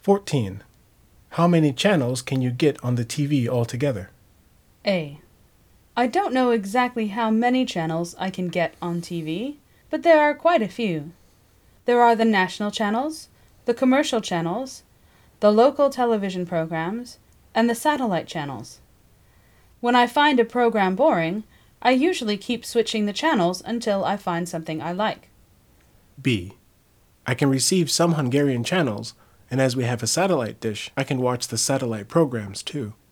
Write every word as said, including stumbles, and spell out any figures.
fourteen. How many channels can you get on the T V altogether? A. I don't know exactly how many channels I can get on T V, but there are quite a few. There are the national channels, the commercial channels, the local television programs, and the satellite channels. When I find a program boring, I usually keep switching the channels until I find something I like. B. I can receive some Hungarian channels, and as we have a satellite dish, I can watch the satellite programs too.